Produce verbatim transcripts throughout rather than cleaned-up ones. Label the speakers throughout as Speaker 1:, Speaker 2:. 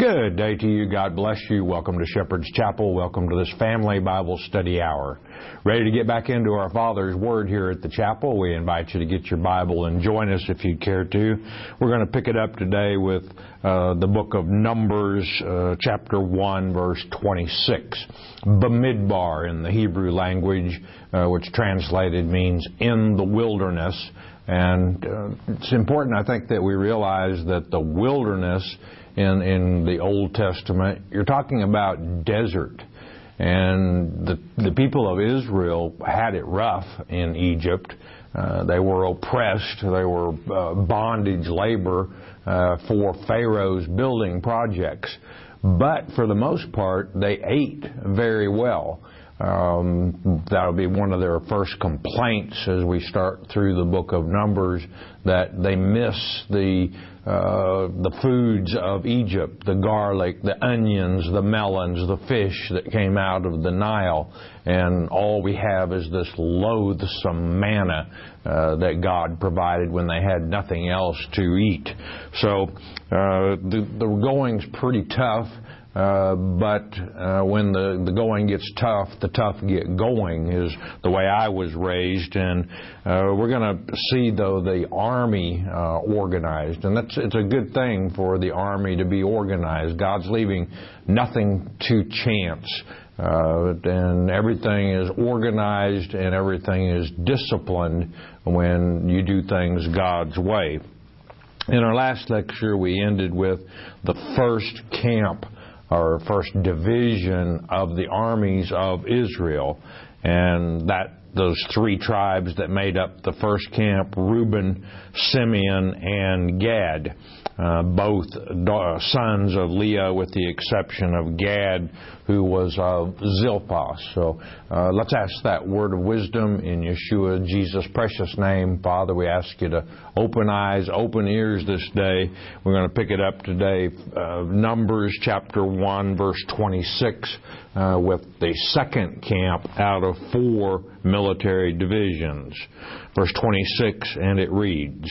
Speaker 1: Good day to you. God bless you. Welcome to Shepherd's Chapel. Welcome to this family Bible study hour. Ready to get back into our Father's Word here at the chapel? We invite you to get your Bible and join us if you'd care to. We're going to pick it up today with uh, the book of Numbers, uh, chapter one, verse twenty-six. Bamidbar in the Hebrew language, uh, which translated means in the wilderness. And uh, it's important, I think, that we realize that the wilderness in, in the Old Testament, you're talking about desert. And the, the people of Israel had it rough in Egypt. Uh, they were oppressed. They were uh, bondage labor uh, for Pharaoh's building projects. But for the most part, they ate very well. Um, that'll be one of their first complaints as we start through the book of Numbers, that they miss the uh, the foods of Egypt, the garlic, the onions, the melons, the fish that came out of the Nile, and all we have is this loathsome manna uh, that God provided when they had nothing else to eat. So uh, the, the going's pretty tough. Uh, but uh, when the, the going gets tough, the tough get going is the way I was raised. And uh, we're going to see, though, the Army uh, organized. And that's it's a good thing for the Army to be organized. God's leaving nothing to chance. Uh, and everything is organized and everything is disciplined when you do things God's way. In our last lecture, we ended with the first camp, or first division of the armies of Israel, and that those three tribes that made up the first camp, Reuben, Simeon, and Gad, uh, both da- sons of Leah, with the exception of Gad, who was of Zilpah. So uh, let's ask that word of wisdom in Yeshua, Jesus' precious name. Father, we ask you to open eyes, open ears this day. We're going to pick it up today, uh, Numbers chapter one, verse twenty-six, uh, with the second camp out of four military divisions. Verse twenty-six, and it reads,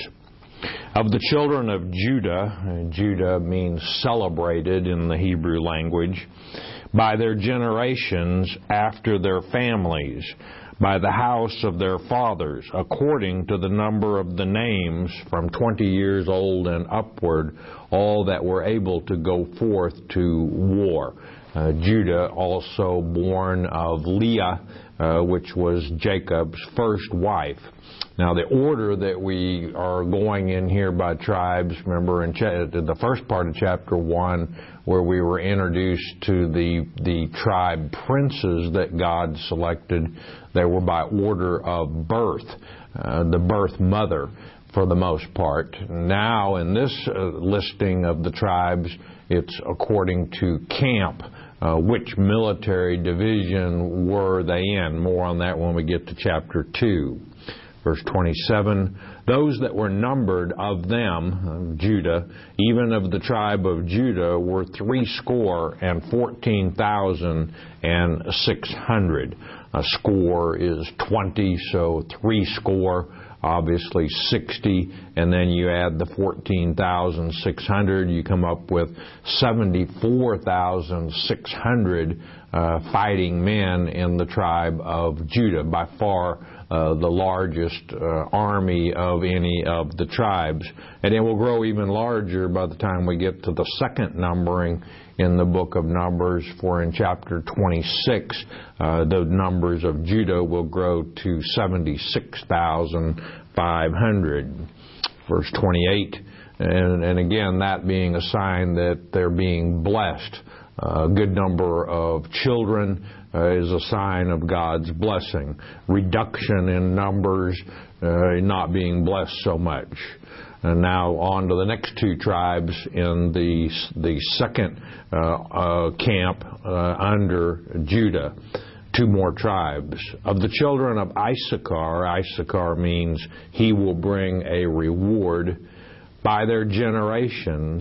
Speaker 1: "Of the children of Judah," Judah means celebrated in the Hebrew language, "by their generations after their families, by the house of their fathers, according to the number of the names from twenty years old and upward, all that were able to go forth to war." Uh, Judah, also born of Leah, uh, which was Jacob's first wife. Now, the order that we are going in here by tribes, remember in cha- the first part of chapter one, where we were introduced to the the tribe princes that God selected, they were by order of birth, uh, the birth mother for the most part. Now, in this uh, listing of the tribes, it's according to camp. Uh, which military division were they in? More on that when we get to chapter two. Verse twenty-seven, "Those that were numbered of them," uh, Judah, "even of the tribe of Judah, were threescore and fourteen thousand and six hundred." A score is twenty, so threescore, obviously sixty, and then you add the fourteen thousand six hundred, you come up with seventy-four thousand six hundred uh, fighting men in the tribe of Judah, by far uh, the largest uh, army of any of the tribes. And it will grow even larger by the time we get to the second numbering in the book of Numbers, for in chapter twenty-six, uh, the numbers of Judah will grow to seventy-six thousand five hundred. Verse twenty-eight, and, and again, that being a sign that they're being blessed. Uh, a good number of children uh, is a sign of God's blessing. Reduction in numbers, uh, not being blessed so much. And now on to the next two tribes in the the second uh, uh, camp uh, under Judah. Two more tribes. "Of the children of Issachar," Issachar means he will bring a reward, "by their generations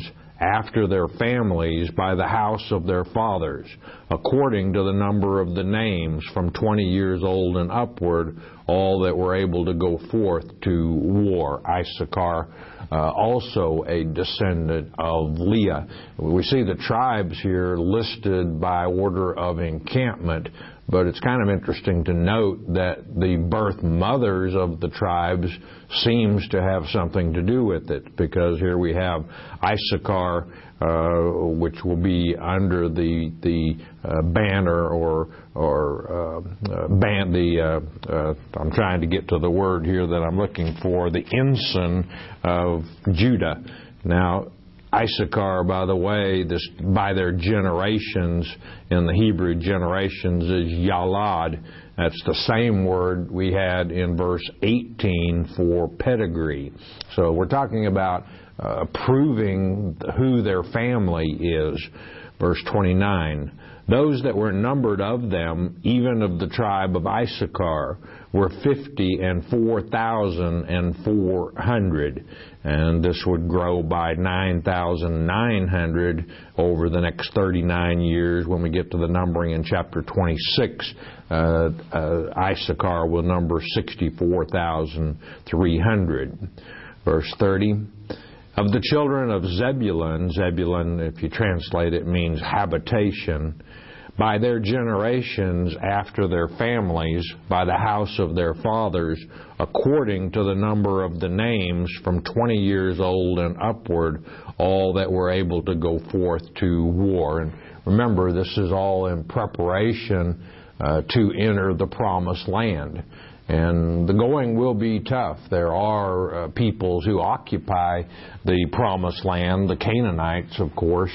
Speaker 1: after their families by the house of their fathers, according to the number of the names from twenty years old and upward, all that were able to go forth to war. Issachar, uh, also a descendant of Leah. We see the tribes here listed by order of encampment, but it's kind of interesting to note that the birth mothers of the tribes seems to have something to do with it, because here we have Issachar, uh, which will be under the the uh, banner or or uh, uh, ban the uh, uh, I'm trying to get to the word here that I'm looking for, the ensign of Judah. Now, Issachar, by the way, this by their generations in the Hebrew generations is Yalad. That's the same word we had in verse eighteen for pedigree. So we're talking about uh, proving who their family is. Verse twenty-nine. Those that were numbered of them, even of the tribe of Issachar, were fifty and four thousand and four hundred. And this would grow by nine thousand nine hundred over the next thirty-nine years. When we get to the numbering in chapter twenty-six, uh, uh, Issachar will number sixty-four thousand three hundred. Verse thirty. Of the children of Zebulun, Zebulun, if you translate it, means habitation, by their generations after their families, by the house of their fathers, according to the number of the names from twenty years old and upward, all that were able to go forth to war. And remember, this is all in preparation uh, to enter the promised land. And the going will be tough. There are uh, peoples who occupy the promised land, the Canaanites, of course.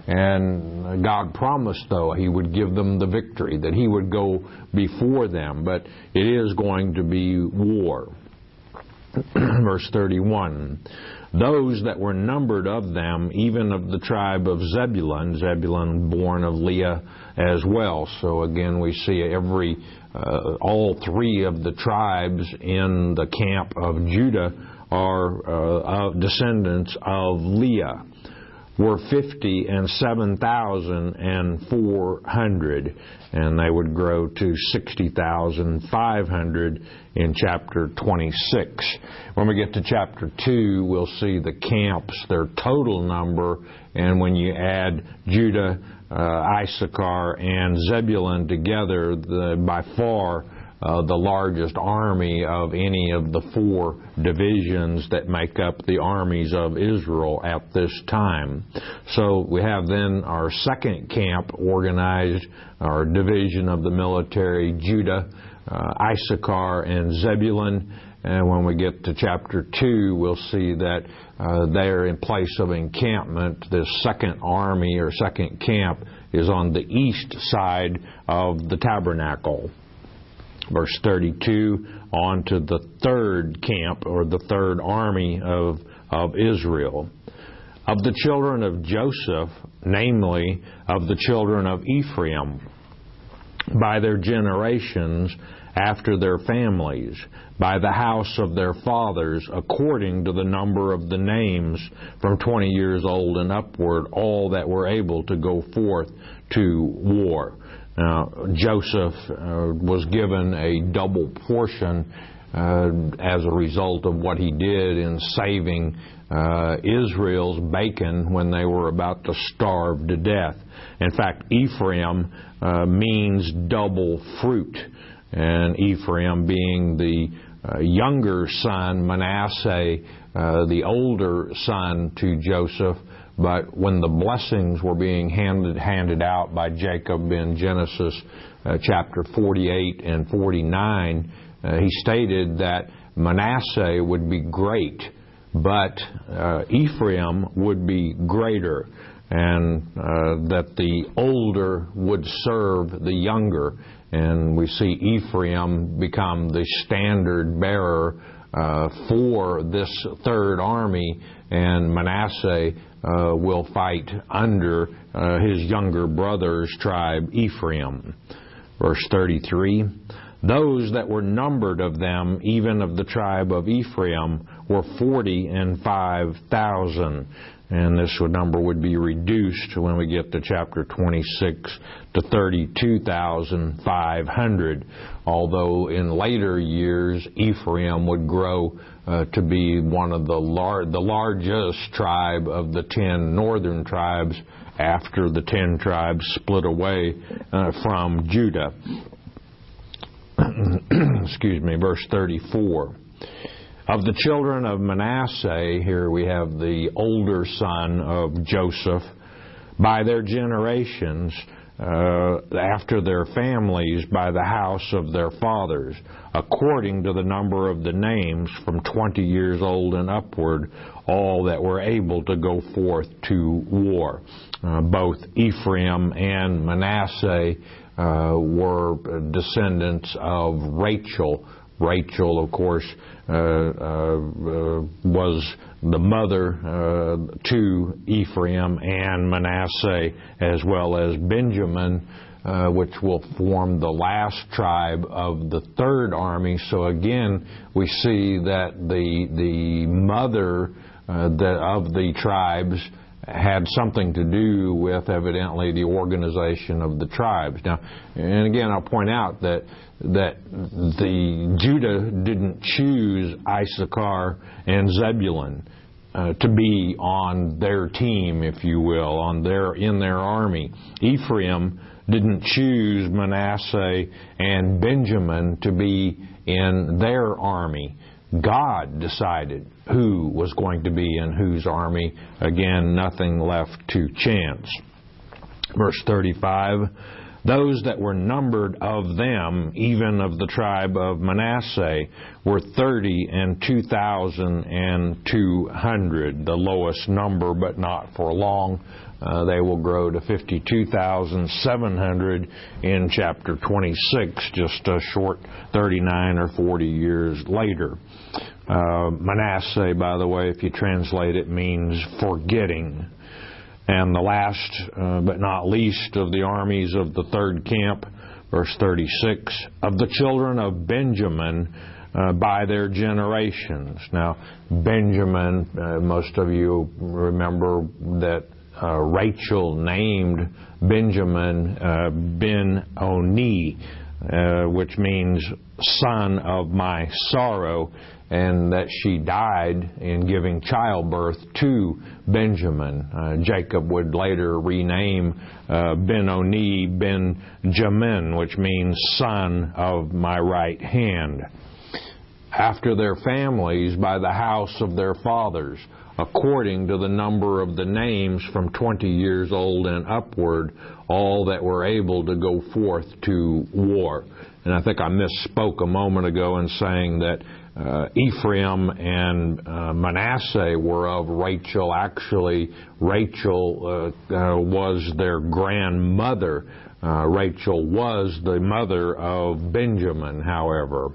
Speaker 1: And God promised, though, He would give them the victory, that He would go before them. But it is going to be war. Verse thirty-one. Those that were numbered of them, even of the tribe of Zebulun, Zebulun born of Leah as well. So again, we see every uh, all three of the tribes in the camp of Judah are uh, descendants of Leah, were fifty and seven thousand and four hundred, and they would grow to sixty thousand five hundred in chapter twenty-six. When we get to chapter two, we'll see the camps, their total number, and when you add Judah, uh, Issachar, and Zebulun together, the, by far Uh, the largest army of any of the four divisions that make up the armies of Israel at this time. So we have then our second camp organized, our division of the military, Judah, uh, Issachar, and Zebulun. And when we get to chapter two, we'll see that uh, there in place of encampment, this second army or second camp is on the east side of the tabernacle. Verse thirty-two, on to the third camp, or the third army of, of Israel. Of the children of Joseph, namely, of the children of Ephraim, by their generations, after their families, by the house of their fathers, according to the number of the names, from twenty years old and upward, all that were able to go forth to war. Now, Joseph uh, was given a double portion uh, as a result of what he did in saving uh, Israel's bacon when they were about to starve to death. In fact, Ephraim uh, means double fruit, and Ephraim being the uh, younger son, Manasseh, uh, the older son to Joseph. But when the blessings were being handed handed out by Jacob in Genesis uh, chapter forty-eight and forty-nine, uh, he stated that Manasseh would be great, but uh, Ephraim would be greater, and uh, that the older would serve the younger. And we see Ephraim become the standard bearer uh, for this third army, and Manasseh Uh, will fight under uh, his younger brother's tribe, Ephraim. Verse thirty-three, those that were numbered of them, even of the tribe of Ephraim, were forty and five thousand. and this number would be reduced when we get to chapter twenty-six to thirty-two thousand five hundred, although in later years Ephraim would grow uh, to be one of the, lar- the largest tribe of the ten northern tribes after the ten tribes split away uh, from Judah. Excuse me, verse thirty-four. Of the children of Manasseh, here we have the older son of Joseph, by their generations, uh, after their families, by the house of their fathers, according to the number of the names from twenty years old and upward, all that were able to go forth to war. Uh, both Ephraim and Manasseh uh, were descendants of Rachel. Rachel, of course, uh, uh, was the mother uh, to Ephraim and Manasseh, as well as Benjamin, uh, which will form the last tribe of the third army. So again, we see that the the mother uh, the, of the tribes had something to do with, evidently, the organization of the tribes. Now, and again, I'll point out that that the Judah didn't choose Issachar and Zebulun uh, to be on their team, if you will, on their in their army. Ephraim didn't choose Manasseh and Benjamin to be in their army. God decided who was going to be in whose army. Again, nothing left to chance. Verse thirty-five, those that were numbered of them, even of the tribe of Manasseh, were thirty and two thousand and two hundred, the lowest number, but not for long. Uh, they will grow to fifty-two thousand seven hundred in chapter twenty-six, just a short thirty-nine or forty years later. Uh, Manasseh, by the way, if you translate it, means forgetting. And the last, uh, but not least, of the armies of the third camp, verse thirty-six, of the children of Benjamin uh, by their generations. Now, Benjamin, uh, most of you remember that Uh, Rachel named Benjamin uh, Ben-Oni, uh, which means son of my sorrow, and that she died in giving childbirth to Benjamin. Uh, Jacob would later rename uh, Ben-Oni Ben-Jamin, which means son of my right hand. After their families, by the house of their fathers, according to the number of the names from twenty years old and upward, all that were able to go forth to war. And I think I misspoke a moment ago in saying that uh, Ephraim and uh, Manasseh were of Rachel. Actually, Rachel uh, uh, was their grandmother. Uh, Rachel was the mother of Benjamin, however.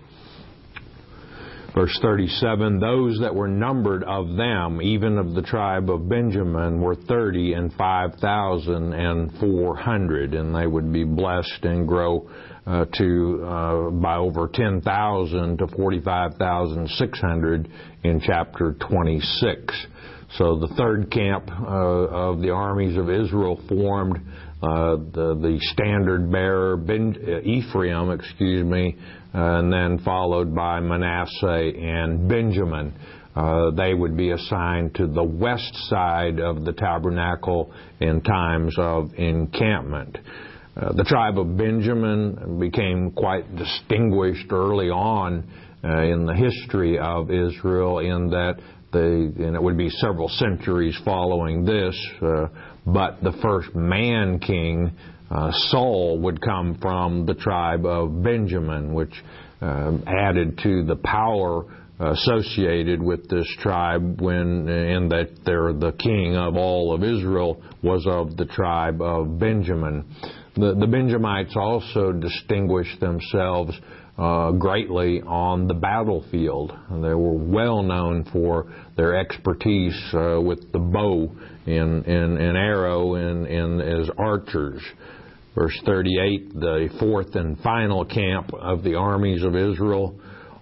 Speaker 1: Verse thirty-seven, those that were numbered of them, even of the tribe of Benjamin, were thirty and five thousand and four hundred, and they would be blessed and grow uh, to uh, by over ten thousand to forty-five thousand six hundred in chapter twenty-six. So the third camp uh, of the armies of Israel formed. Uh, the, the standard bearer, ben, uh, Ephraim, excuse me, uh, and then followed by Manasseh and Benjamin. Uh, they would be assigned to the west side of the tabernacle in times of encampment. Uh, the tribe of Benjamin became quite distinguished early on uh, in the history of Israel, in that the, and it would be several centuries following this, uh, but the first man king, uh, Saul, would come from the tribe of Benjamin, which uh, added to the power associated with this tribe, when in that they're the king of all of Israel was of the tribe of Benjamin. The, the Benjamites also distinguished themselves Uh, greatly on the battlefield. They were well known for their expertise uh, with the bow and, and, and arrow and, and as archers. Verse thirty-eight, the fourth and final camp of the armies of Israel,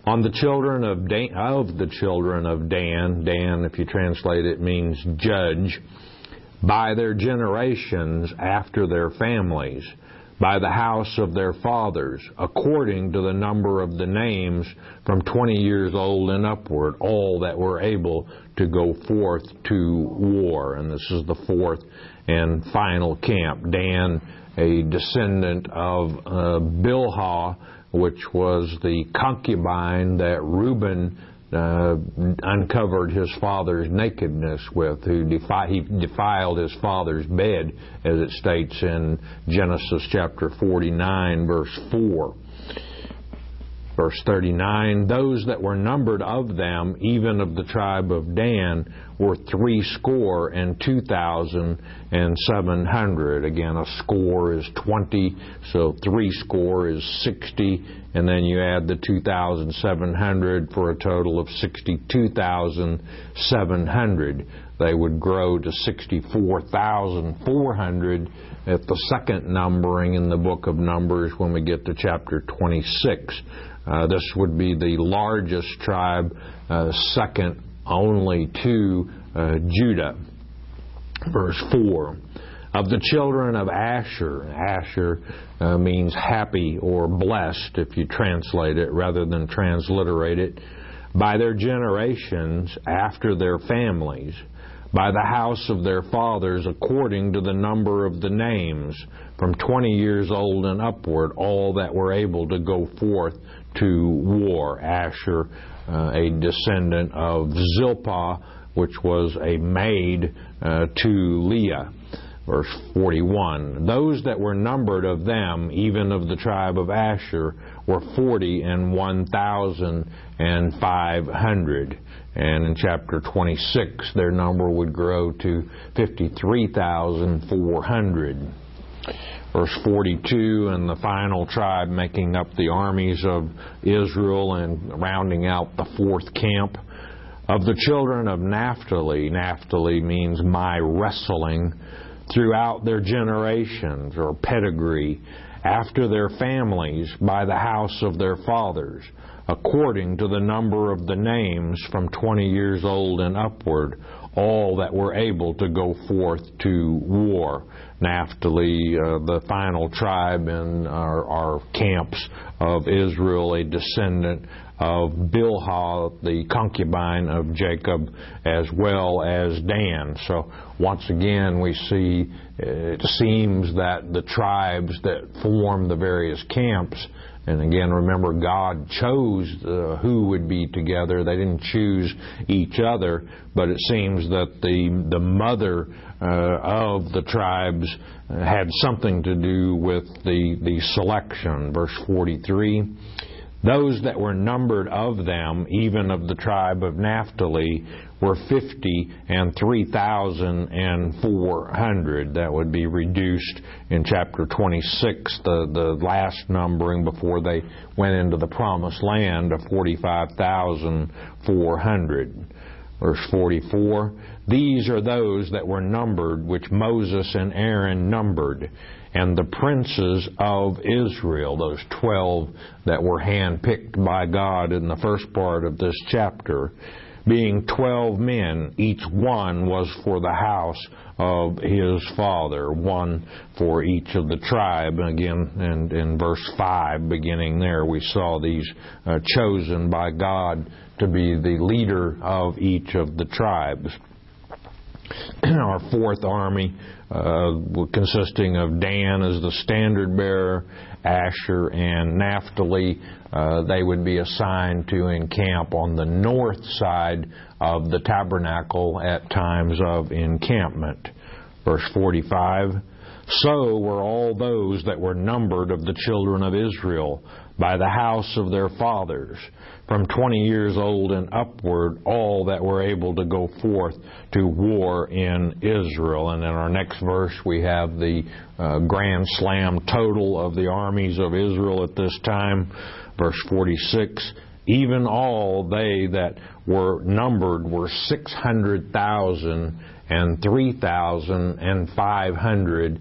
Speaker 1: On the children of Dan, of the children of Dan, Dan, if you translate it, means judge, by their generations after their families, by the house of their fathers, according to the number of the names from twenty years old and upward, all that were able to go forth to war. And this is the fourth and final camp. Dan, a descendant of uh, Bilhah, which was the concubine that Reuben uh, uncovered his father's nakedness with, who defi- he defiled his father's bed, as it states in Genesis chapter forty-nine, verse four. Verse thirty-nine, those that were numbered of them, even of the tribe of Dan, were three score and two thousand and seven hundred. Again, a score is twenty, so three score is sixty, and then you add the two thousand seven hundred for a total of sixty-two thousand seven hundred. They would grow to sixty-four thousand four hundred at the second numbering in the book of Numbers when we get to chapter twenty-six. Uh, this would be the largest tribe, uh, second only to uh, Judah. Verse four. Of the children of Asher, Asher uh, means happy or blessed if you translate it rather than transliterate it, by their generations after their families, by the house of their fathers according to the number of the names, from twenty years old and upward, all that were able to go forth to war. Asher, uh, a descendant of Zilpah, which was a maid uh, to Leah. Verse forty-one, those that were numbered of them, even of the tribe of Asher, were forty and one thousand and five hundred. And in chapter twenty-six, their number would grow to fifty-three thousand four hundred. Verse forty-two, and the final tribe making up the armies of Israel and rounding out the fourth camp. Of the children of Naphtali, Naphtali means my wrestling, throughout their generations or pedigree, after their families, by the house of their fathers, according to the number of the names from twenty years old and upward, all that were able to go forth to war. Naphtali, uh, the final tribe in our, our camps of Israel, a descendant of Bilhah, the concubine of Jacob, as well as Dan. So once again, we see it seems that the tribes that form the various camps, and again, remember, God chose uh, who would be together. They didn't choose each other, but it seems that the the mother uh, of the tribes had something to do with the, the selection. Verse forty-three, those that were numbered of them, even of the tribe of Naphtali, were fifty and three thousand and four hundred. That would be reduced in chapter twenty-six, the, the last numbering before they went into the promised land, of forty-five thousand four hundred. Verse forty-four, these are those that were numbered, which Moses and Aaron numbered, and the princes of Israel, those twelve that were handpicked by God in the first part of this chapter, being twelve men, each one was for the house of his father, one for each of the tribe. And again, in, in verse five, beginning there, we saw these uh, chosen by God to be the leader of each of the tribes. Our fourth army, uh, consisting of Dan as the standard bearer, Asher and Naphtali, uh, they would be assigned to encamp on the north side of the tabernacle at times of encampment. Verse forty-five, so were all those that were numbered of the children of Israel by the house of their fathers, from twenty years old and upward, all that were able to go forth to war in Israel. And in our next verse, we have the uh, grand slam total of the armies of Israel at this time. Verse forty-six, even all they that were numbered were six hundred thousand and three thousand five hundred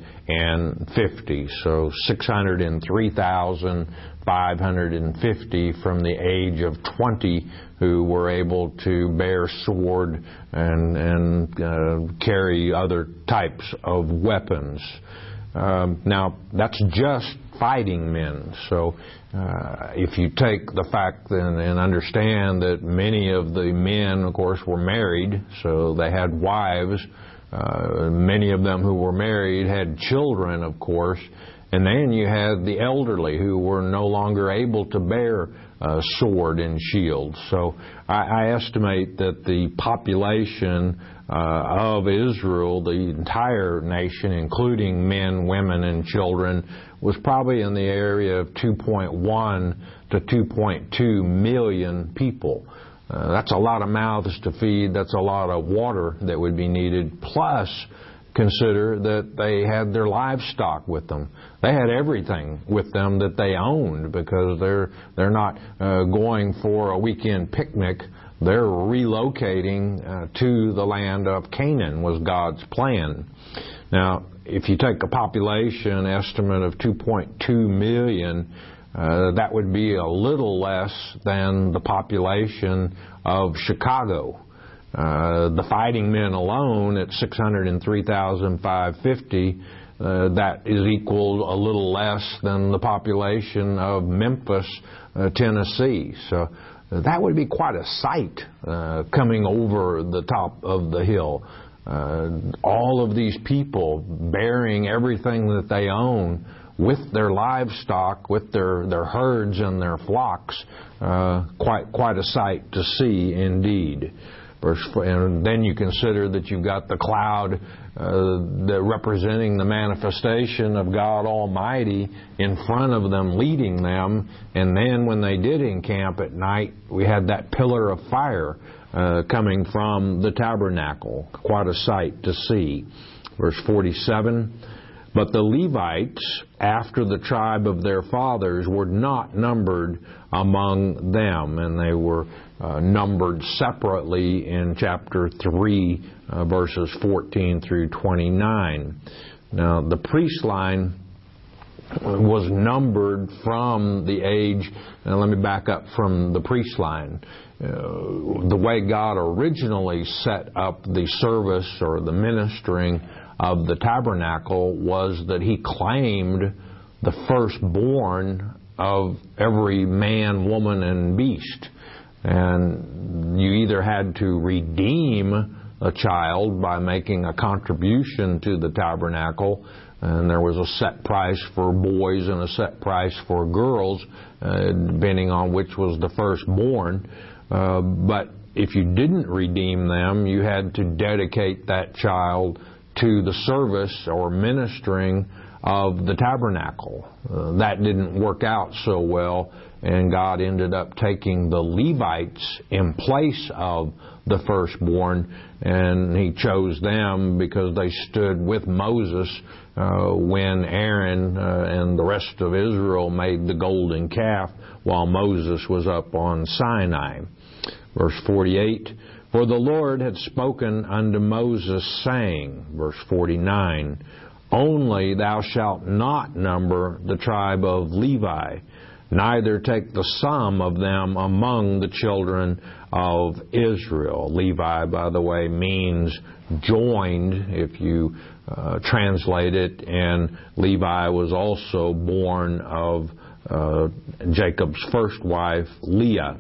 Speaker 1: fifty. So six hundred three thousand five hundred fifty from the age of twenty who were able to bear sword and, and uh, carry other types of weapons. Um, now, that's just fighting men. So uh, if you take the fact and, and understand that many of the men, of course, were married, so they had wives. Uh, many of them who were married had children, of course. And then you had the elderly who were no longer able to bear uh, sword and shield. So I, I estimate that the population uh, of Israel, the entire nation, including men, women, and children, was probably in the area of two point one to two point two million people. Uh, that's a lot of mouths to feed. That's a lot of water that would be needed. Plus, consider that they had their livestock with them. They had everything with them that they owned, because they're they're not uh, going for a weekend picnic. They're relocating uh, to the land of Canaan was God's plan. Now, if you take a population estimate of two point two million, uh, that would be a little less than the population of Chicago. Uh, the fighting men alone at six hundred three thousand five hundred fifty, uh, that is equal a little less than the population of Memphis, uh, Tennessee. So uh, that would be quite a sight uh, coming over the top of the hill. Uh, all of these people bearing everything that they own with their livestock, with their, their herds and their flocks, uh, quite quite a sight to see indeed. And then you consider that you've got the cloud uh, that representing the manifestation of God Almighty in front of them, leading them. And then when they did encamp at night, we had that pillar of fire uh, coming from the tabernacle. Quite a sight to see. Verse forty-seven, but the Levites, after the tribe of their fathers, were not numbered among them, and they were uh, numbered separately in chapter three, uh, verses fourteen through twenty-nine. Now, the priest line was numbered from the age, and let me back up from the priest line. Uh, the way God originally set up the service or the ministering of the tabernacle was that He claimed the firstborn of every man, woman, and beast. And you either had to redeem a child by making a contribution to the tabernacle, and there was a set price for boys and a set price for girls, uh, depending on which was the firstborn. Uh, but if you didn't redeem them, you had to dedicate that child to the service or ministering of the tabernacle. Uh, that didn't work out so well, and God ended up taking the Levites in place of the firstborn, and He chose them because they stood with Moses uh, when Aaron uh, and the rest of Israel made the golden calf while Moses was up on Sinai. Verse forty-eight, for the Lord had spoken unto Moses, saying, verse forty-nine, only thou shalt not number the tribe of Levi, neither take the sum of them among the children of Israel. Levi, by the way, means joined, if you uh, translate it, and Levi was also born of uh, Jacob's first wife, Leah.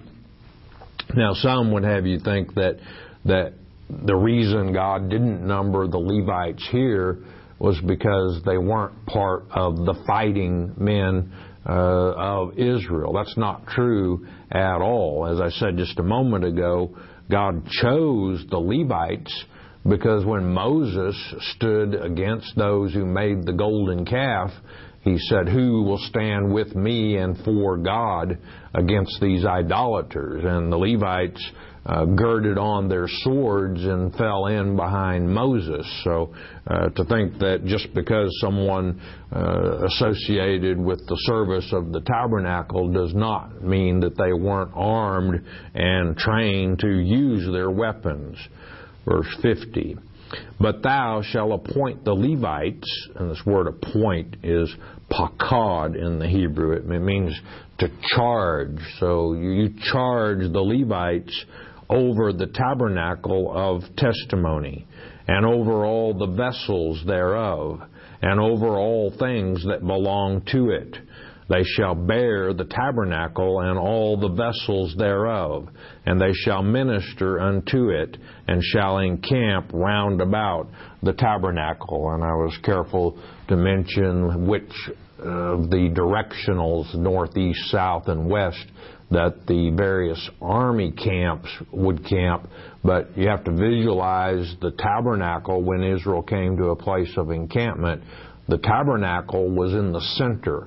Speaker 1: Now, some would have you think that that the reason God didn't number the Levites here was because they weren't part of the fighting men uh, of Israel. That's not true at all. As I said just a moment ago, God chose the Levites because when Moses stood against those who made the golden calf, He said, who will stand with me and for God against these idolaters? And the Levites uh, girded on their swords and fell in behind Moses. So uh, to think that just because someone uh, associated with the service of the tabernacle does not mean that they weren't armed and trained to use their weapons. Verse fifty. But thou shalt appoint the Levites, and this word appoint is pakad in the Hebrew. It means to charge. So you charge the Levites over the tabernacle of testimony, and over all the vessels thereof, and over all things that belong to it. They shall bear the tabernacle and all the vessels thereof, and they shall minister unto it, and shall encamp round about the tabernacle. And I was careful to mention which of the directionals, north, east, south, and west, that the various army camps would camp. But you have to visualize the tabernacle when Israel came to a place of encampment. The tabernacle was in the center.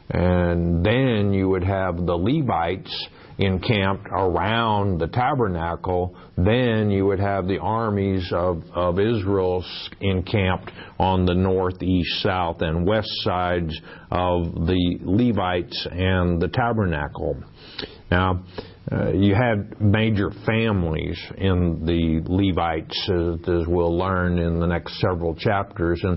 Speaker 1: And then you would have the Levites encamped around the tabernacle. Then you would have the armies of, of Israel encamped on the north, east, south, and west sides of the Levites and the tabernacle. Now, uh, you had major families in the Levites, as, as we'll learn in the next several chapters, and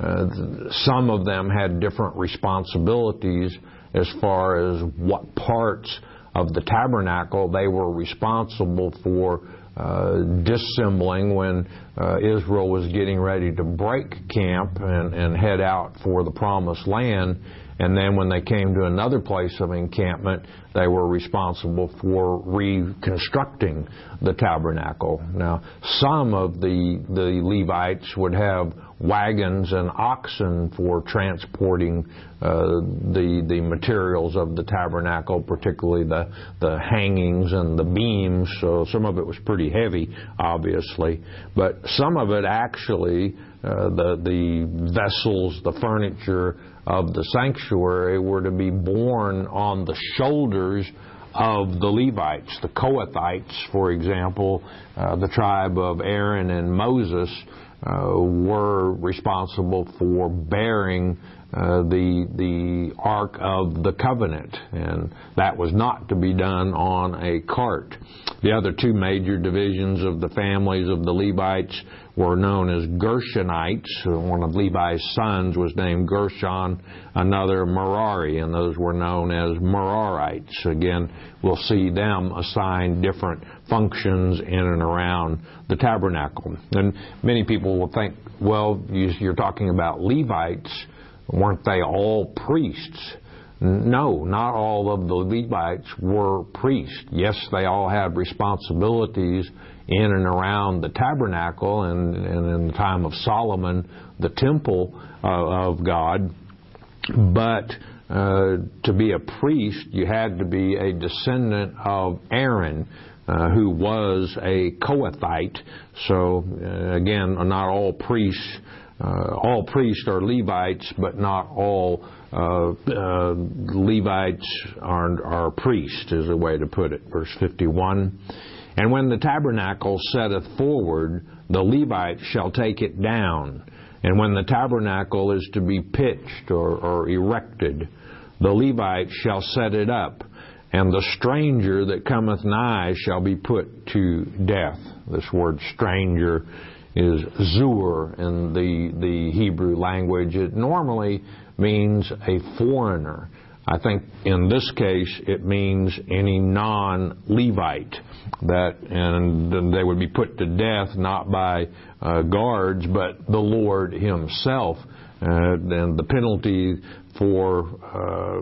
Speaker 1: uh, some of them had different responsibilities as far as what parts of the tabernacle they were responsible for uh, disassembling when uh, Israel was getting ready to break camp and, and head out for the Promised Land. And then when they came to another place of encampment, they were responsible for reconstructing the tabernacle. Now, some of the, the Levites would have wagons and oxen for transporting uh, the the materials of the tabernacle, particularly the, the hangings and the beams. So some of it was pretty heavy, obviously. But some of it actually, uh, the, the vessels, the furniture of the sanctuary were to be borne on the shoulders of the Levites. The Kohathites, for example, uh, the tribe of Aaron and Moses, uh, were responsible for bearing uh, the the Ark of the Covenant, and that was not to be done on a cart. The other two major divisions of the families of the Levites were known as Gershonites. One of Levi's sons was named Gershon, another Merari, and those were known as Merarites. Again, we'll see them assigned different functions in and around the tabernacle. And many people will think, well, you're talking about Levites. Weren't they all priests? No, not all of the Levites were priests. Yes, they all had responsibilities in and around the tabernacle, and, and in the time of Solomon, the temple uh, of God. But uh, to be a priest, you had to be a descendant of Aaron, uh, who was a Kohathite. So, uh, again, not all priests, uh, all priests are Levites, but not all uh, uh, Levites are, are priests, is a way to put it. Verse fifty-one. And when the tabernacle setteth forward, the Levites shall take it down. And when the tabernacle is to be pitched or, or erected, the Levites shall set it up. And the stranger that cometh nigh shall be put to death. This word stranger is zur in the, the Hebrew language. It normally means a foreigner. I think in this case it means any non-Levite, that, and they would be put to death not by uh, guards, but the Lord Himself. Uh, and the penalty for uh,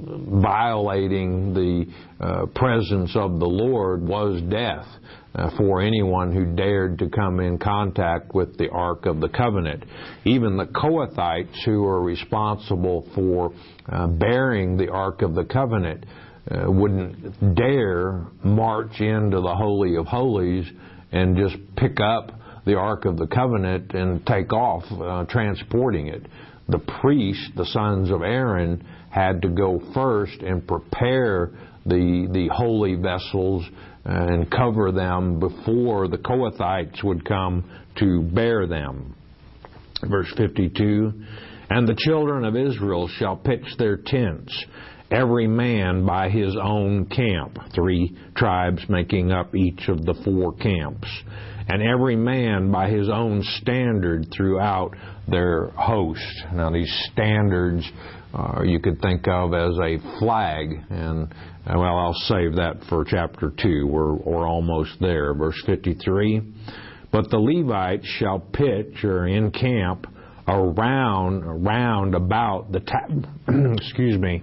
Speaker 1: violating the uh, presence of the Lord was death uh, for anyone who dared to come in contact with the Ark of the Covenant. Even the Kohathites, who are responsible for uh, bearing the Ark of the Covenant, uh, wouldn't dare march into the Holy of Holies and just pick up the Ark of the Covenant and take off uh, transporting it. The priests, the sons of Aaron, had to go first and prepare the the holy vessels and cover them before the Kohathites would come to bear them. Verse fifty-two, and the children of Israel shall pitch their tents, every man by his own camp, three tribes making up each of the four camps, and every man by his own standard throughout their host. Now these standards uh, you could think of as a flag, and well, I'll save that for chapter two. We're, we're almost there. Verse fifty-three, but the Levites shall pitch or encamp around, around about the tab- excuse me,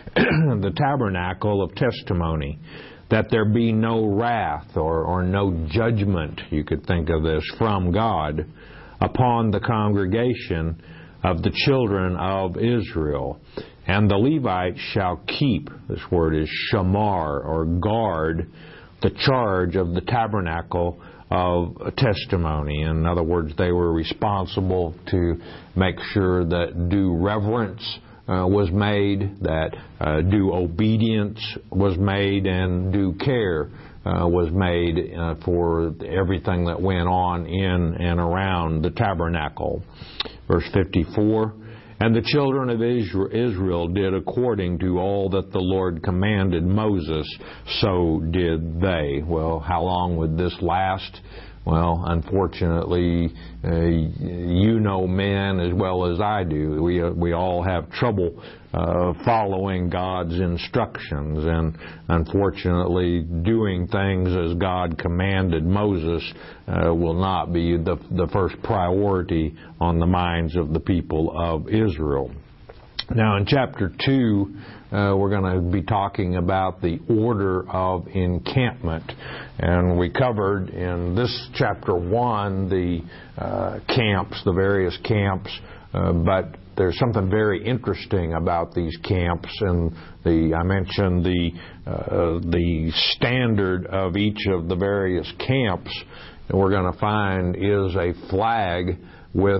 Speaker 1: the tabernacle of testimony, that there be no wrath or, or no judgment, you could think of this, from God upon the congregation of the children of Israel. And the Levites shall keep, this word is shamar, or guard, the charge of the tabernacle of testimony. In other words, they were responsible to make sure that due reverence uh, was made, that uh, due obedience was made, and due care uh, was made uh, for everything that went on in and around the tabernacle. Verse fifty-four, and the children of Israel did according to all that the Lord commanded Moses, so did they. Well, how long would this last? Well, unfortunately, uh, you know men as well as I do. We uh, we all have trouble uh, following God's instructions, and unfortunately, doing things as God commanded Moses uh, will not be the the first priority on the minds of the people of Israel. Now, in chapter two, uh, we're going to be talking about the order of encampment. And we covered in this chapter one the uh, camps, the various camps, uh, but there's something very interesting about these camps. And the I mentioned the uh, the standard of each of the various camps, and we're going to find is a flag with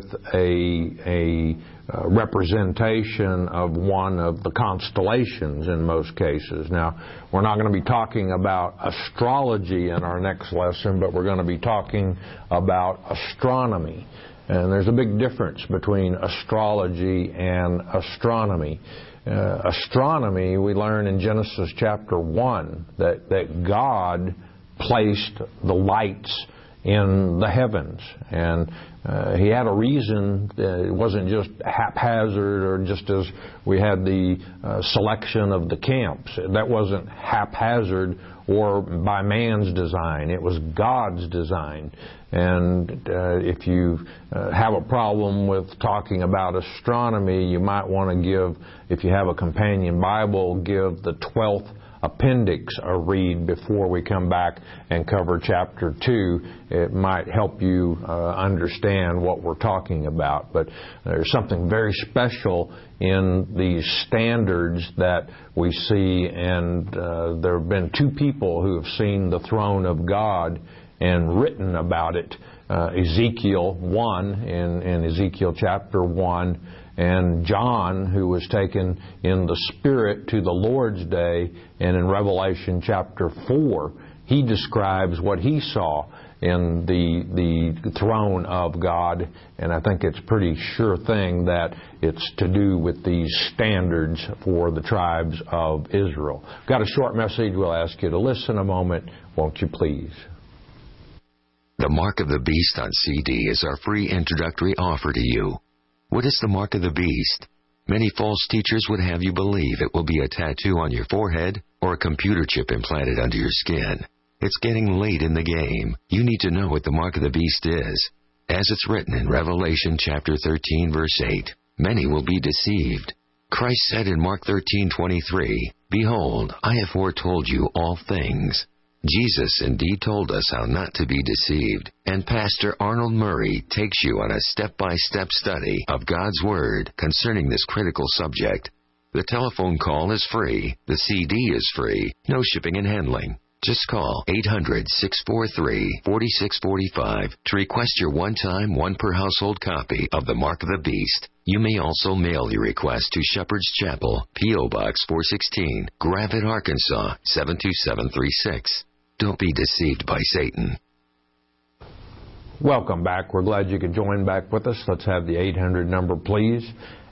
Speaker 1: a a Uh, representation of one of the constellations in most cases. Now, we're not going to be talking about astrology in our next lesson, but we're going to be talking about astronomy. And there's a big difference between astrology and astronomy. Uh, astronomy, we learn in Genesis chapter one that, that God placed the lights in the heavens, and uh, he had a reason. Uh, it wasn't just haphazard, or just as we had the uh, selection of the camps. That wasn't haphazard or by man's design. It was God's design. And uh, if you uh, have a problem with talking about astronomy, you might want to give, if you have a companion Bible, give the twelfth appendix a read before we come back and cover chapter two. It might help you uh, understand what we're talking about. But there's something very special in these standards that we see, and uh, there have been two people who have seen the throne of God and written about it. Uh, Ezekiel one, in, in Ezekiel chapter one, and John, who was taken in the Spirit to the Lord's day, and in Revelation chapter four, he describes what he saw in the the throne of God, and I think it's a pretty sure thing that it's to do with these standards for the tribes of Israel. Got a short message. We'll ask you to listen a moment. Won't you please?
Speaker 2: The Mark of the Beast on C D is our free introductory offer to you. What is the Mark of the Beast? Many false teachers would have you believe it will be a tattoo on your forehead or a computer chip implanted under your skin. It's getting late in the game. You need to know what the Mark of the Beast is. As it's written in Revelation chapter thirteen, verse eight, many will be deceived. Christ said in Mark thirteen twenty-three, "Behold, I have foretold you all things." Jesus indeed told us how not to be deceived, and Pastor Arnold Murray takes you on a step-by-step study of God's Word concerning this critical subject. The telephone call is free, the C D is free, no shipping and handling. Just call eight hundred, six four three, four six four five to request your one-time, one-per-household copy of the Mark of the Beast. You may also mail your request to Shepherd's Chapel, P O Box four sixteen, Gravette, Arkansas, seven two seven three six. Don't be deceived by Satan.
Speaker 1: Welcome back. We're glad you could join back with us. Let's have the eight hundred number, please.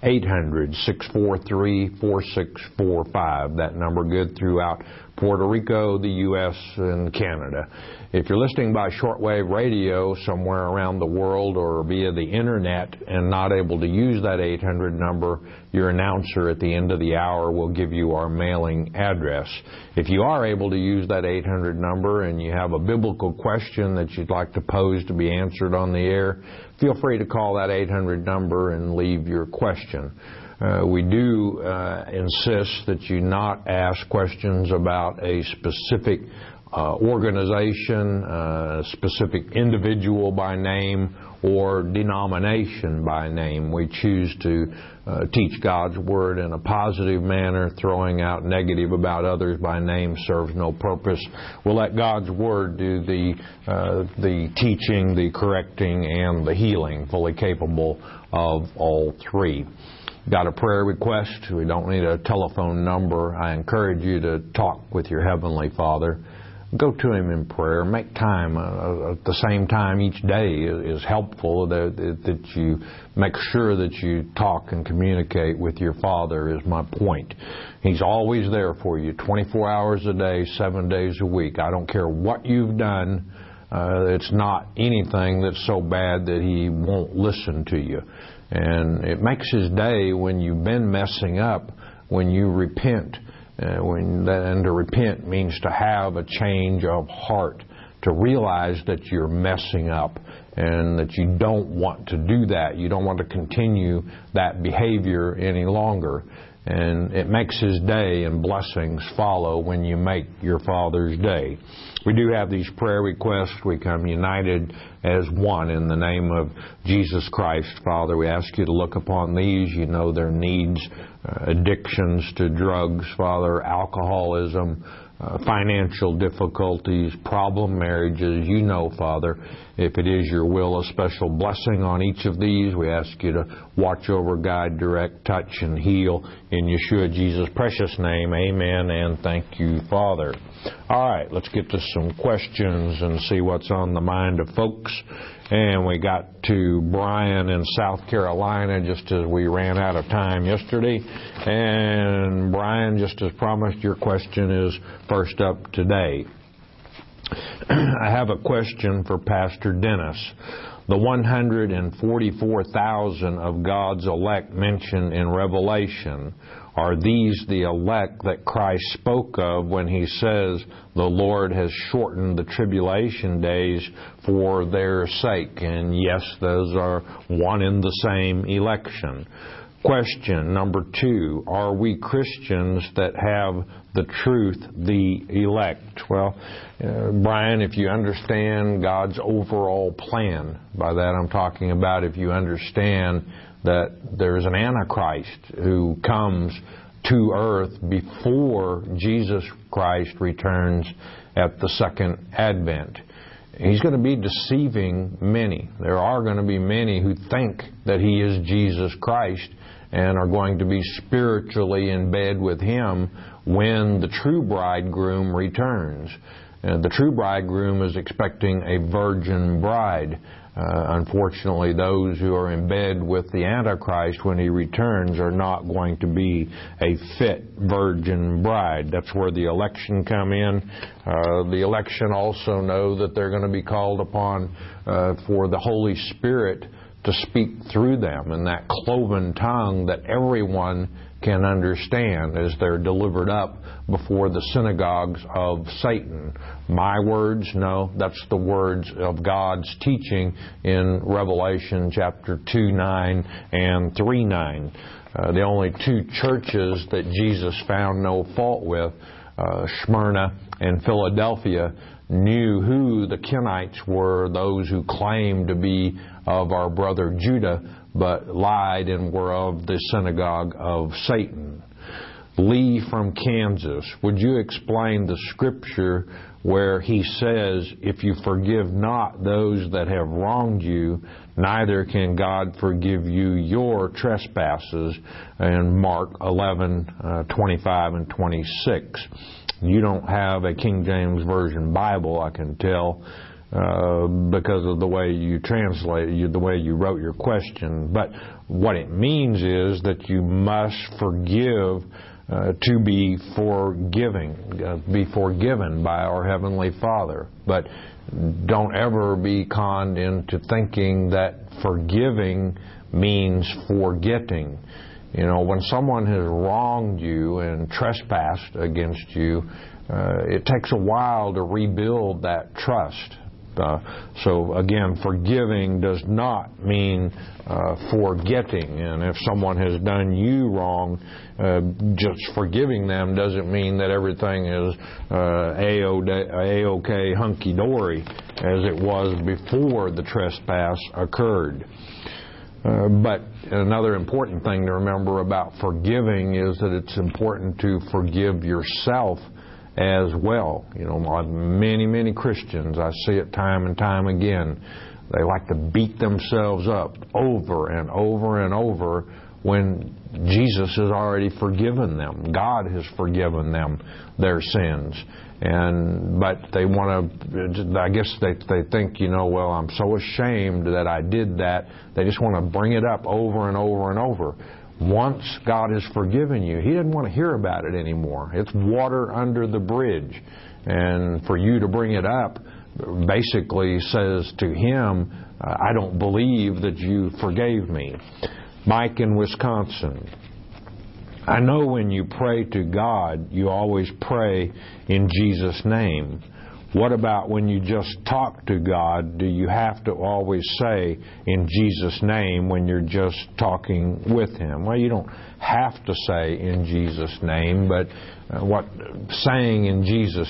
Speaker 1: eight hundred, six four three, four six four five. That number good throughout Puerto Rico, the U S, and Canada. If you're listening by shortwave radio somewhere around the world or via the Internet and not able to use that eight hundred number, your announcer at the end of the hour will give you our mailing address. If you are able to use that eight hundred number and you have a biblical question that you'd like to pose to be answered on the air, feel free to call that eight hundred number and leave your question. Uh, we do uh, insist that you not ask questions about a specific uh, organization, a uh, specific individual by name, or denomination by name. We choose to uh, teach God's Word in a positive manner. Throwing out negative about others by name serves no purpose. We'll let God's Word do the uh, the teaching, the correcting, and the healing, fully capable of all three. Got a prayer request? We don't need a telephone number. I encourage you to talk with your Heavenly Father. Go to Him in prayer. Make time uh, at the same time each day is helpful, that, that you make sure that you talk and communicate with your Father is my point. He's always there for you, twenty-four hours a day, seven days a week. I don't care what you've done. Uh, it's not anything that's so bad that He won't listen to you. And it makes His day when you've been messing up, when you repent. Uh, when that, and to repent means to have a change of heart, to realize that you're messing up and that you don't want to do that. You don't want to continue that behavior any longer. And it makes His day, and blessings follow when you make your Father's day. We do have these prayer requests. We come united as one in the name of Jesus Christ. Father, we ask You to look upon these. You know their needs, uh, addictions to drugs, Father, alcoholism, uh, financial difficulties, problem marriages. You know, Father, if it is Your will, a special blessing on each of these. We ask You to watch over, guide, direct, touch, and heal in Yeshua Jesus' precious name. Amen, and thank You, Father. All right, let's get to some questions and see what's on the mind of folks. And we got to Brian in South Carolina just as we ran out of time yesterday. And Brian, just as promised, your question is first up today. I have a question for Pastor Dennis. The one hundred forty-four thousand of God's elect mentioned in Revelation, are these the elect that Christ spoke of when He says the Lord has shortened the tribulation days for their sake? And yes, those are one in the same election. Question number two, are we Christians that have the truth, the elect? Well, uh, Brian, if you understand God's overall plan, by that I'm talking about if you understand that there's an Antichrist who comes to earth before Jesus Christ returns at the second advent. He's going to be deceiving many. There are going to be many who think that He is Jesus Christ and are going to be spiritually in bed with Him when the true bridegroom returns. Uh, the true bridegroom is expecting a virgin bride. Uh, unfortunately, those who are in bed with the Antichrist when he returns are not going to be a fit virgin bride. That's where the election come in. Uh, the election also know that they're going to be called upon uh, for the Holy Spirit to speak through them in that cloven tongue that everyone can understand as they're delivered up before the synagogues of Satan. My words? No, that's the words of God's teaching in Revelation chapter two nine and three nine. Uh, the only two churches that Jesus found no fault with, uh, Smyrna and Philadelphia, knew who the Kenites were, those who claimed to be of our brother Judah, but lied and were of the synagogue of Satan. Lee from Kansas, would you explain the scripture where he says, if you forgive not those that have wronged you, neither can God forgive you your trespasses, in Mark eleven, uh, twenty-five and twenty-six. You don't have a King James Version Bible, I can tell. uh, because of the way you translate, you, the way you wrote your question. But what it means is that you must forgive uh, to be forgiving, uh, be forgiven by our Heavenly Father. But don't ever be conned into thinking that forgiving means forgetting. You know, when someone has wronged you and trespassed against you, uh, it takes a while to rebuild that trust. Uh, so again, forgiving does not mean uh, forgetting. And if someone has done you wrong, uh, just forgiving them doesn't mean that everything is uh, A-OK, hunky-dory, as it was before the trespass occurred. Uh, but another important thing to remember about forgiving is that it's important to forgive yourself as well. You know, many, many Christians, I see it time and time again, they like to beat themselves up over and over and over when Jesus has already forgiven them. God has forgiven them their sins. And but they want to, I guess they they think, you know, well, I'm so ashamed that I did that. They just want to bring it up over and over and over. Once God has forgiven you, He doesn't want to hear about it anymore. It's water under the bridge. And for you to bring it up basically says to Him, I don't believe that you forgave me. Mike in Wisconsin. I know when you pray to God, you always pray in Jesus' name. What about when you just talk to God? Do you have to always say in Jesus' name when you're just talking with Him? Well, you don't have to say in Jesus' name, but uh, what saying in Jesus'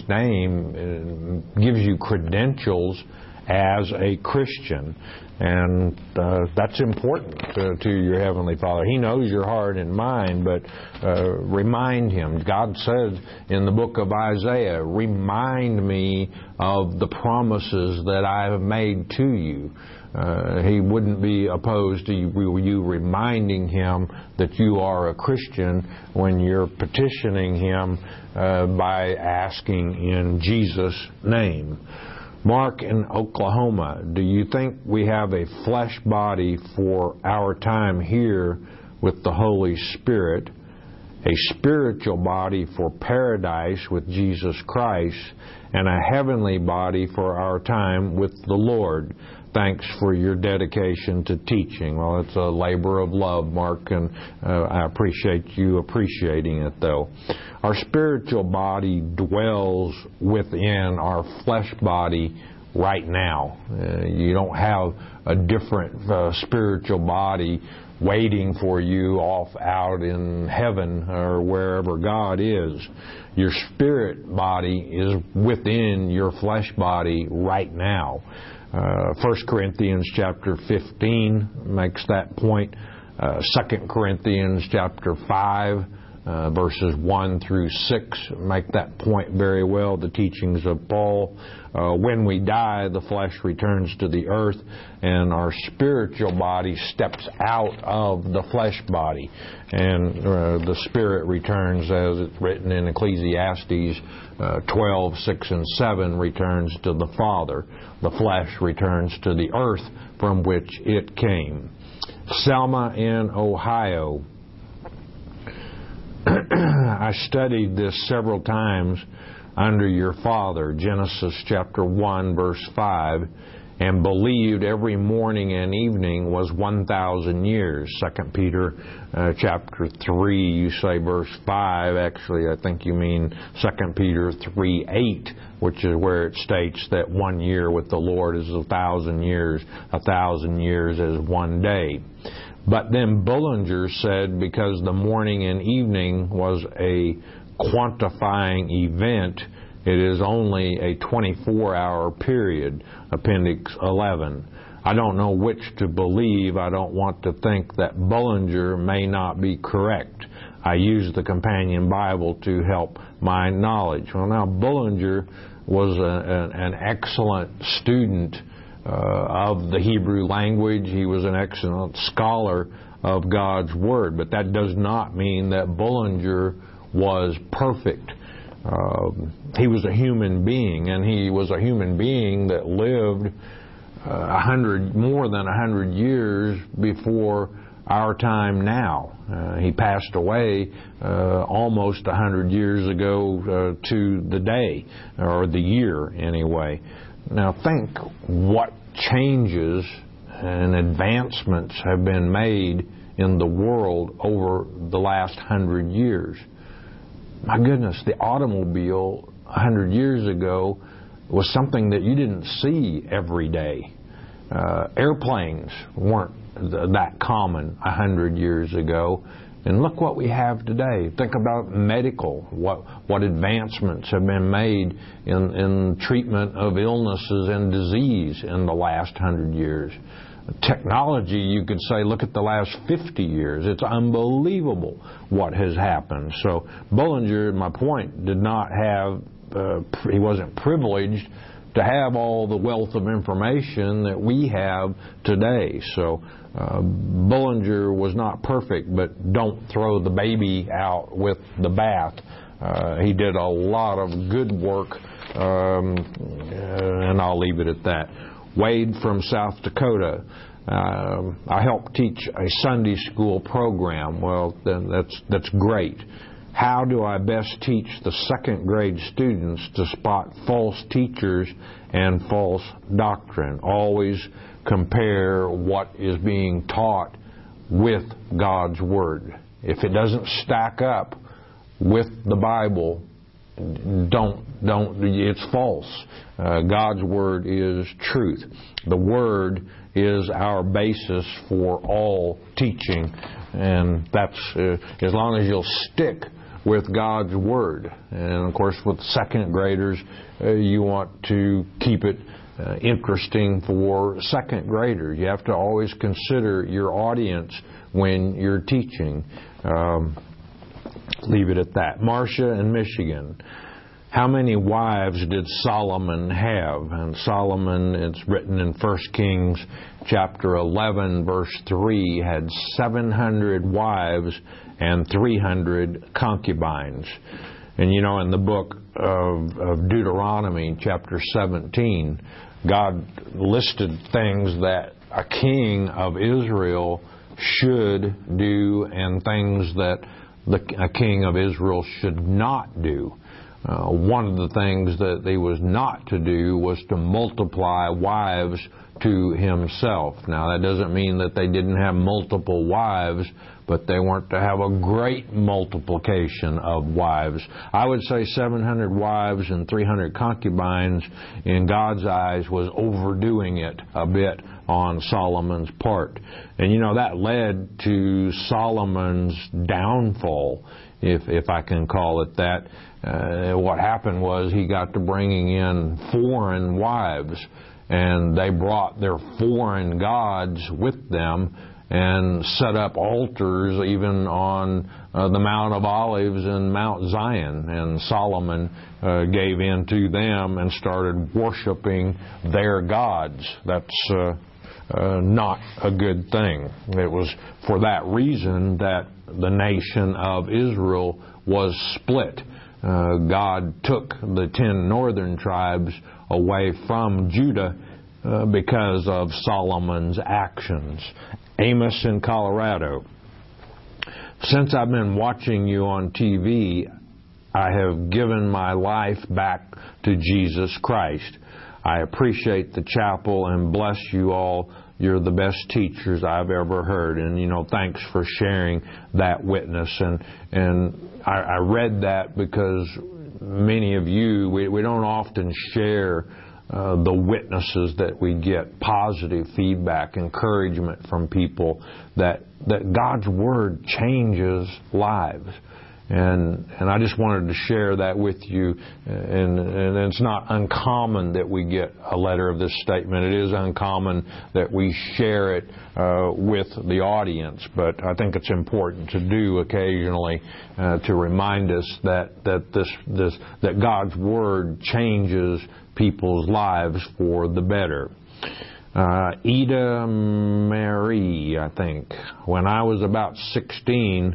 Speaker 1: name uh, gives you credentials as a Christian. And uh, that's important to, to your Heavenly Father. He knows your heart and mind, but uh, remind Him. God said in the book of Isaiah, remind me of the promises that I have made to you. Uh, he wouldn't be opposed to you, you reminding Him that you are a Christian when you're petitioning Him uh, by asking in Jesus' name. Mark in Oklahoma, do you think we have a flesh body for our time here with the Holy Spirit, a spiritual body for paradise with Jesus Christ, and a heavenly body for our time with the Lord? Thanks for your dedication to teaching. Well, it's a labor of love, Mark, and uh, I appreciate you appreciating it, though. Our spiritual body dwells within our flesh body right now. Uh, you don't have a different uh, spiritual body waiting for you off out in heaven or wherever God is. Your spirit body is within your flesh body right now. Uh, First Corinthians chapter fifteen makes that point. Uh, Second Corinthians chapter five, uh, verses one through six make that point very well. The teachings of Paul. Uh, when we die, the flesh returns to the earth, and our spiritual body steps out of the flesh body, and uh, the spirit returns, as it's written in Ecclesiastes uh, twelve, six and seven, returns to the Father. The flesh returns to the earth from which it came. Selma in Ohio. I studied this several times under your father, Genesis chapter one, verse five, and believed every morning and evening was one thousand years. Second Peter uh, chapter three, you say verse five. Actually, I think you mean Second Peter three, eight, which is where it states that one year with the Lord is a thousand years, a thousand years is one day. But then Bullinger said because the morning and evening was a quantifying event, it is only a twenty-four hour period, Appendix eleven. I don't know which to believe. I don't want to think that Bullinger may not be correct. I use the Companion Bible to help my knowledge. Well, now, Bullinger was a, a, an excellent student uh, of the Hebrew language. He was an excellent scholar of God's Word, but that does not mean that Bullinger was perfect. Uh, he was a human being, and he was a human being that lived uh, a hundred, more than a hundred years before our time now. Uh, he passed away uh, almost a hundred years ago uh, to the day, or the year anyway. Now think what changes and advancements have been made in the world over the last hundred years. My goodness, the automobile a hundred years ago was something that you didn't see every day. Uh, airplanes weren't th- that common a hundred years ago. And look what we have today. Think about medical, what what advancements have been made in, in treatment of illnesses and disease in the last hundred years. Technology, you could say, look at the last fifty years. It's unbelievable what has happened. So Bullinger, my point, did not have, uh, he wasn't privileged to have all the wealth of information that we have today. So uh, Bullinger was not perfect, but don't throw the baby out with the bath. Uh, he did a lot of good work, um, and I'll leave it at that. Wade from South Dakota. Uh, I help teach a Sunday school program. Well, then that's that's great. How do I best teach the second grade students to spot false teachers and false doctrine? Always compare what is being taught with God's Word. If it doesn't stack up with the Bible, don't don't it's false. Uh, God's Word is truth. The Word is our basis for all teaching, and that's uh, as long as you'll stick with God's Word. And of course, with second graders, uh, you want to keep it uh, interesting for second graders. You have to always consider your audience when you're teaching. Um, leave it at that. Marcia in Michigan. How many wives did Solomon have? And Solomon, it's written in First Kings chapter eleven, verse three, had seven hundred wives and three hundred concubines. And you know, in the book of, of Deuteronomy, chapter seventeen, God listed things that a king of Israel should do and things that the, a king of Israel should not do. Uh, one of the things that he was not to do was to multiply wives to himself. Now, that doesn't mean that they didn't have multiple wives, but they weren't to have a great multiplication of wives. I would say seven hundred wives and three hundred concubines in God's eyes was overdoing it a bit on Solomon's part. And you know, that led to Solomon's downfall, if if I can call it that. Uh, what happened was he got to bringing in foreign wives, and they brought their foreign gods with them and set up altars even on uh, the Mount of Olives and Mount Zion. And Solomon uh, gave in to them and started worshiping their gods. That's uh, uh, not a good thing. It was for that reason that the nation of Israel was split. Uh, God took the ten northern tribes away from Judah uh, because of Solomon's actions. Amos in Colorado. Since I've been watching you on T V, I have given my life back to Jesus Christ. I appreciate the chapel and bless you all. You're the best teachers I've ever heard. And, you know, thanks for sharing that witness. And and I, I read that because many of you, we, we don't often share uh, the witnesses that we get, positive feedback, encouragement from people, that, that God's Word changes lives. And and I just wanted to share that with you. And, and it's not uncommon that we get a letter of this statement. It is uncommon that we share it uh, with the audience. But I think it's important to do occasionally uh, to remind us that that this this that God's Word changes people's lives for the better. Uh, Ida Marie, I think. When I was about sixteen,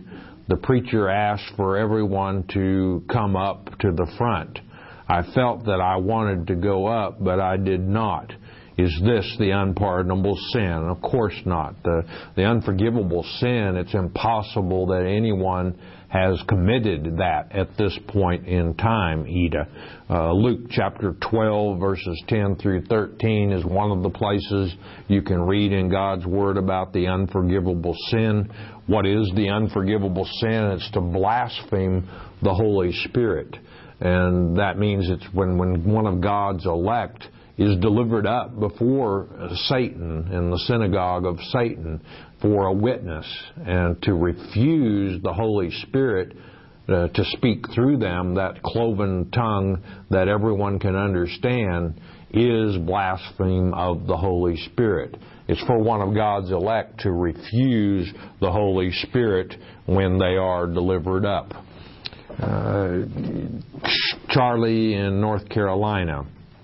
Speaker 1: the preacher asked for everyone to come up to the front. I felt that I wanted to go up, but I did not. Is this the unpardonable sin? Of course not. The, the unforgivable sin, it's impossible that anyone has committed that at this point in time, Ida. Uh, Luke chapter twelve, verses ten through thirteen is one of the places you can read in God's Word about the unforgivable sin. What is the unforgivable sin? It's to blaspheme the Holy Spirit. And that means it's when, when one of God's elect is delivered up before Satan in the synagogue of Satan for a witness, and to refuse the Holy Spirit uh, to speak through them, that cloven tongue that everyone can understand, is blaspheme of the Holy Spirit. It's for one of God's elect to refuse the Holy Spirit when they are delivered up. Uh, Charlie in North Carolina,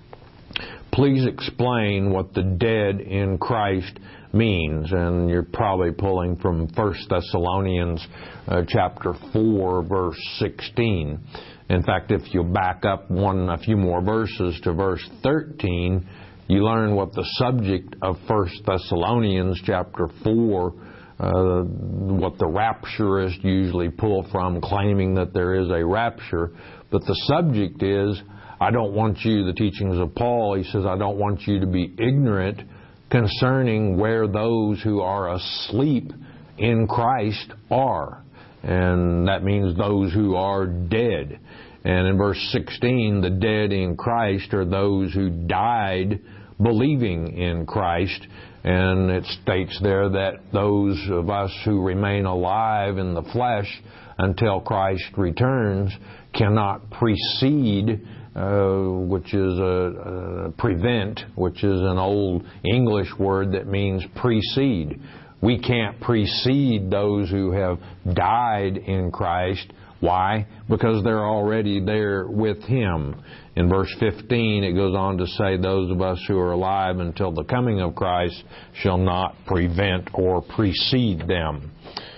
Speaker 1: please explain what the dead in Christ means. And you're probably pulling from First Thessalonians uh, chapter four, verse sixteen. In fact, if you back up one, a few more verses to verse thirteen, you learn what the subject of First Thessalonians chapter four, uh, what the rapturists usually pull from, claiming that there is a rapture. But the subject is, I don't want you, the teachings of Paul, he says, I don't want you to be ignorant concerning where those who are asleep in Christ are. And that means those who are dead. And in verse sixteen, the dead in Christ are those who died believing in Christ. And it states there that those of us who remain alive in the flesh until Christ returns cannot precede, Uh, which is a, a prevent, which is an old English word that means precede. We can't precede those who have died in Christ. Why? Because they're already there with Him. In verse fifteen, it goes on to say, those of us who are alive until the coming of Christ shall not prevent or precede them.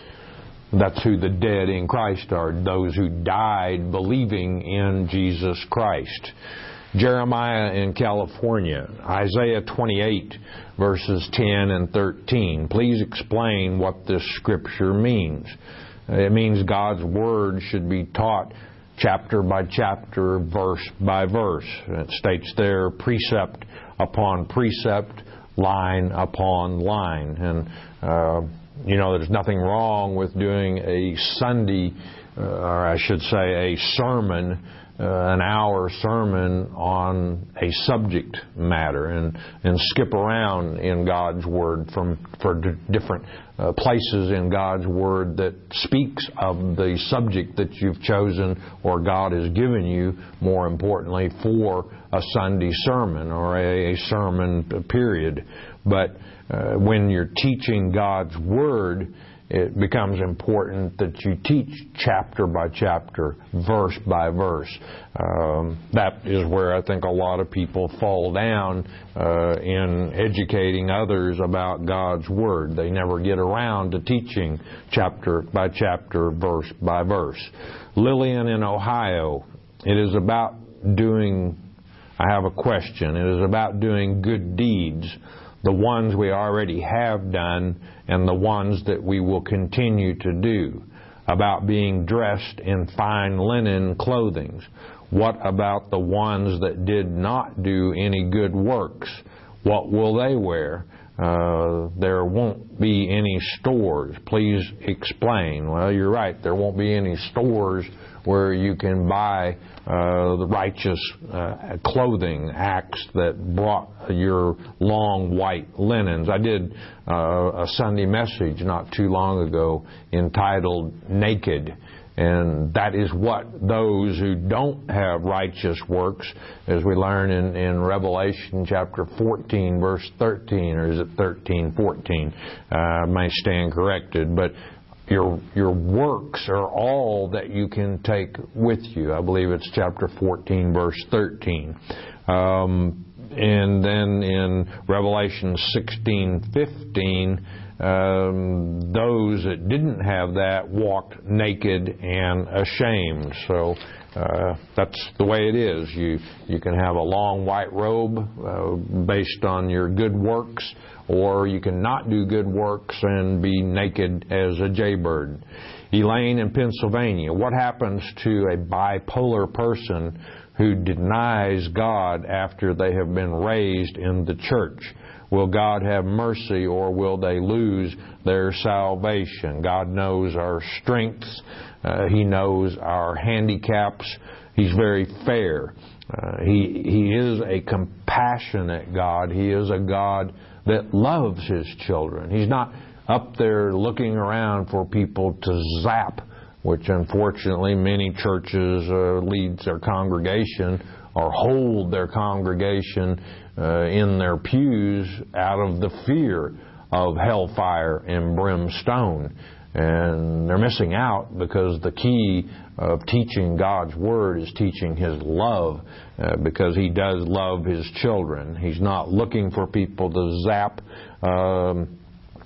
Speaker 1: That's who the dead in Christ are, those who died believing in Jesus Christ. Jeremiah in California, Isaiah twenty-eight, verses ten and thirteen. Please explain what this scripture means. It means God's Word should be taught chapter by chapter, verse by verse. It states there, precept upon precept, line upon line. And uh, You know, there's nothing wrong with doing a Sunday, uh, or I should say a sermon, uh, an hour sermon on a subject matter, and, and skip around in God's Word from for d- different uh, places in God's Word that speaks of the subject that you've chosen or God has given you, more importantly, for a Sunday sermon or a, a sermon period. But Uh, when you're teaching God's Word, it becomes important that you teach chapter by chapter, verse by verse. Um, that is where I think a lot of people fall down uh, in educating others about God's Word. They never get around to teaching chapter by chapter, verse by verse. Lillian in Ohio, it is about doing, I have a question, it is about doing good deeds, the ones we already have done and the ones that we will continue to do, about being dressed in fine linen clothing. What about the ones that did not do any good works? What will they wear? Uh, there won't be any stores. Please explain. Well, you're right. There won't be any stores where you can buy uh, the righteous uh, clothing acts that brought your long white linens. I did uh, a Sunday message not too long ago entitled Naked. And that is what those who don't have righteous works, as we learn in, in Revelation chapter fourteen, verse thirteen, or is it thirteen, fourteen? Uh, I may stand corrected, but your your works are all that you can take with you. I believe it's chapter fourteen, verse thirteen. Um, and then in Revelation sixteen, fifteen, um, those that didn't have that walked naked and ashamed. So uh, that's the way it is. You you can have a long white robe uh, based on your good works, or you can not do good works and be naked as a jaybird. Elaine in Pennsylvania, what happens to a bipolar person who denies God after they have been raised in the church? Will God have mercy, or will they lose their salvation? God knows our strengths. Uh, He knows our handicaps. He's very fair. Uh, he, he is a compassionate God. He is a God that loves His children. He's not up there looking around for people to zap, which unfortunately many churches uh, lead their congregation or hold their congregation uh, in their pews out of the fear of hellfire and brimstone. And they're missing out, because the key of teaching God's Word is teaching His love, uh, because He does love His children. He's not looking for people to zap. Um,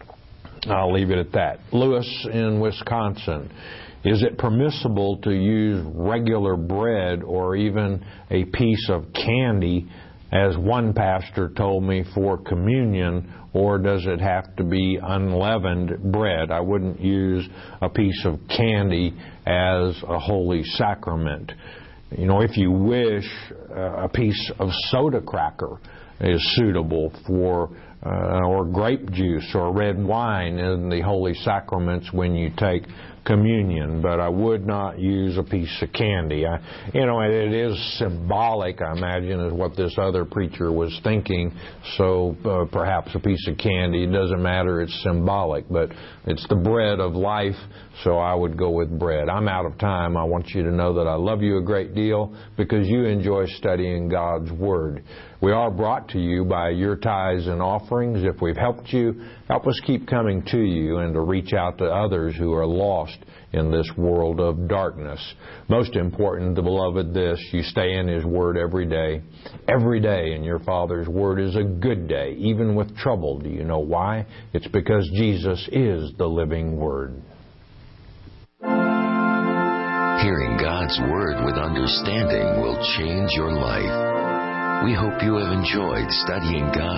Speaker 1: I'll leave it at that. Lewis in Wisconsin. Is it permissible to use regular bread or even a piece of candy, as one pastor told me, for communion, or does it have to be unleavened bread? I wouldn't use a piece of candy as a holy sacrament. You know, if you wish, uh, a piece of soda cracker is suitable for, uh, or grape juice or red wine in the holy sacraments when you take communion, but I would not use a piece of candy. I, you know, it is symbolic, I imagine, is what this other preacher was thinking. So uh, perhaps a piece of candy, it doesn't matter, it's symbolic, but it's the bread of life, so I would go with bread. I'm out of time. I want you to know that I love you a great deal because you enjoy studying God's Word. We are brought to you by your tithes and offerings. If we've helped you, help us keep coming to you and to reach out to others who are lost in this world of darkness. Most important, the beloved, this, you stay in His Word every day. Every day in your Father's Word is a good day, even with trouble. Do you know why? It's because Jesus is the living Word.
Speaker 2: Hearing God's Word with understanding will change your life. We hope you have enjoyed studying God's